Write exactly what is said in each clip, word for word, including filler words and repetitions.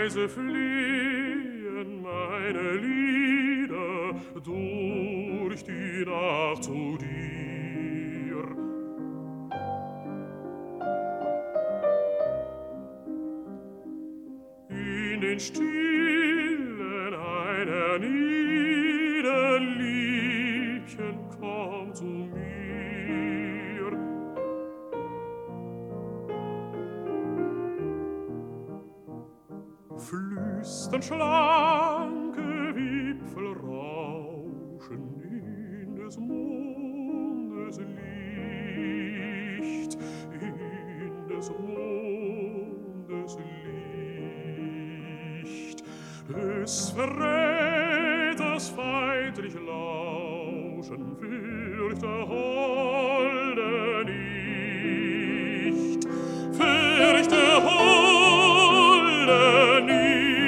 leise fliehen meine Lieder durch die Nacht zu dir. In den Stillen einer nieden Liebchen komm zu mir. Flüstern schlanke Wipfel rauschen in des Mondes Licht, in des Mondes Licht. Es verrät das feindlich Lauschen, fürchte Holde nicht, fürchte Holde nicht.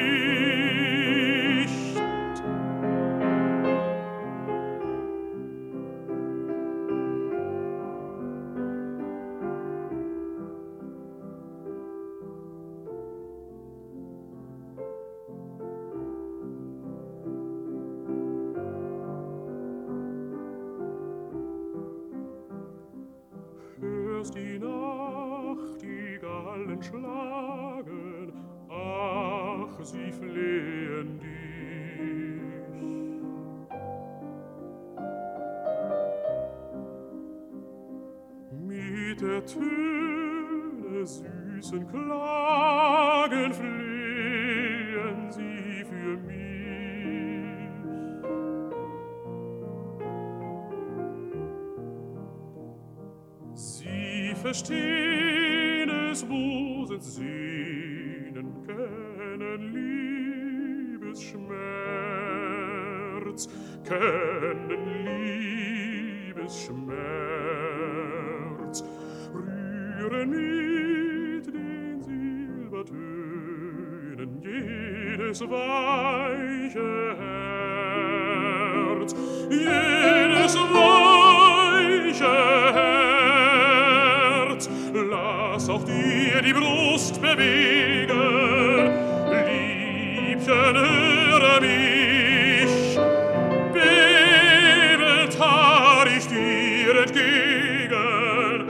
Hörst die Nacht die Gallen schlagen, ach, sie flehen dich. Mit der Töne süßen Klagen flehen sie für mich. Sie verstehen es Busens Sehnen, kennen Liebesschmerz, kennen Liebesschmerz, rühren mit den Silbertönen jedes weiche Herz, jedes weiche Herz. Lass auch dir die Brust bewegen, Liebchen, höre mich, bebend tar ich dir entgegen.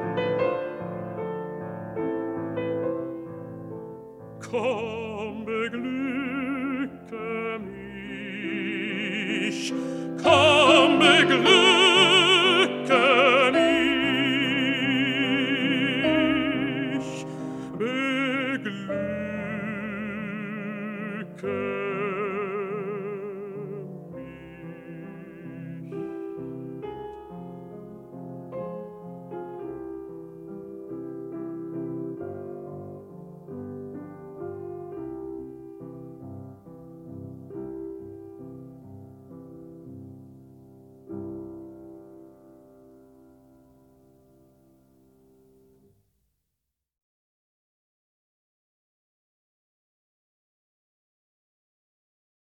Komm, beglücke mich, komm, beglücke mich, beglücke